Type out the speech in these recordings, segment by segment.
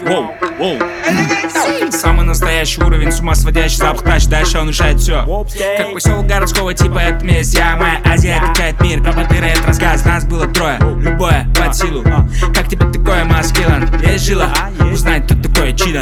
Воу, воу. Самый настоящий уровень, с ума сводящий запах тач. Дальше он решает все. Как поселок городского типа, это месть. Я, моя Азия, качает мир. Пропотыры, это рассказ, нас было трое. Любое под силу. Как тебе такое, маскилан? Есть жила? Узнать, кто такое чидо.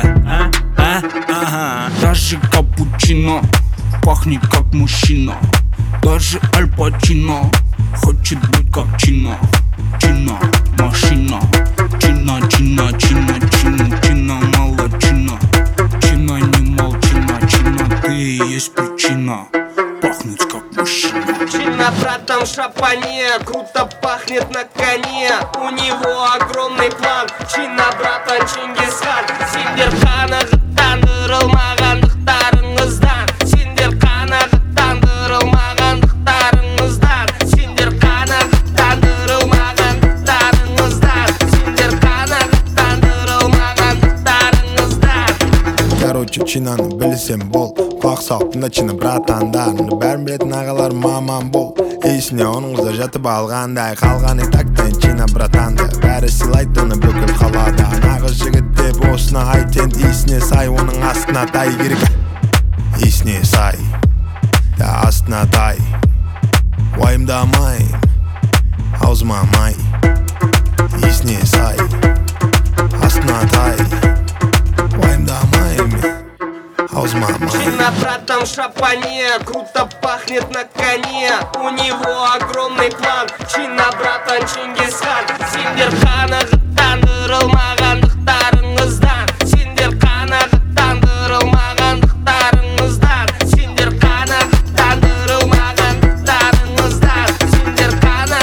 Даже капучино пахнет как мужчина. Даже Аль Пачино хочет быть как Чино. Чино, машина. Чина, чина, чина, чина, чина, молодчина. Чина, не молчина, чина, ты и есть причина пахнуть как мужчина. Чина, братан, в шапане, круто пахнет на коне. У него огромный план. Чина, братан, Чингисхан. Синдерхана жыттандырылмағандықтарыңыздан. Синдерхана жыттандырылмағандықтарыңыздан. Синдерхана жыттандырылмағандықтарыңыздан. Синдерхана жыттандырылмағандықтарыңыздан. Короче, чинаны білсем бол. Құлақ салыптың чина братандарыңды. Бәрін білетін ағалар маман бол. Есіне оның қызы жатып алғандай. Қалғаны тактен чина братанды. Бәрі сыйлайды оны бүкіл қалада. Нағыз жігіт деп осына айтен. Есіне сай, оның астына тай керек. Есіне сай, астына тай. Уайымдамайым, аузыма май. Есіне сай, астына тай. Уайымдамайым, аузыма май. Чина, братан, в шапане, круто пахнет на коне. У него огромный план. Чина, братан, Чингисхан. Синдерхана жыттандырылмағандықтарыңыздан. Синдерхана жыттандырылмағандықтарыңыздан. Синдерхана жыттандырылмағандықтарыңыздан. Синдерхана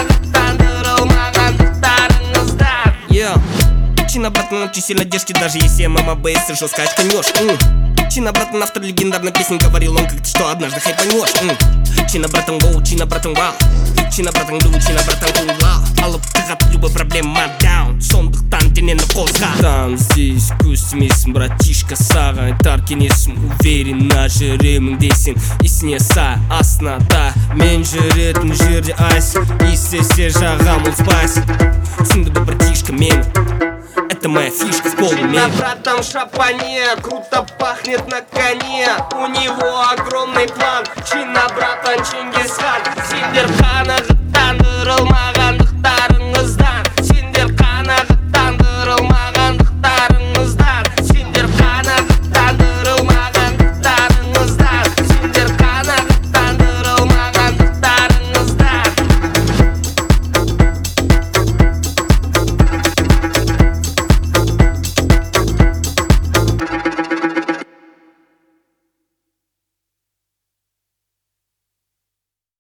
жыттандырылмағандықтарыңыздан. Чина, братан, очень сильно держки, даже если мама бейс жестко очканешь. Чина, братан, автор легендарной песни, говорил он как-то, что однажды хайпанешь. Чина, братан, воу, чина, братан, вау. Чина, братан, глю, чина, братан, кулау. Алып тығат любой проблема даун. Сондықтан денені қозға. Там здесь көстемесің, братишка, саған айтар кеңесім. Уверенно жүремін десең, есіне сай, астына тай. Мен жүретін жерде айсың, естесе жағам ол спайсың. Түсінді бұл братишка мені, это моя фишка в полуме. Чина, братан, в шапане, круто пахнет на коне. У него огромный план. Чина, братан, Чингисхан. Синдерхана жыттандырылмаған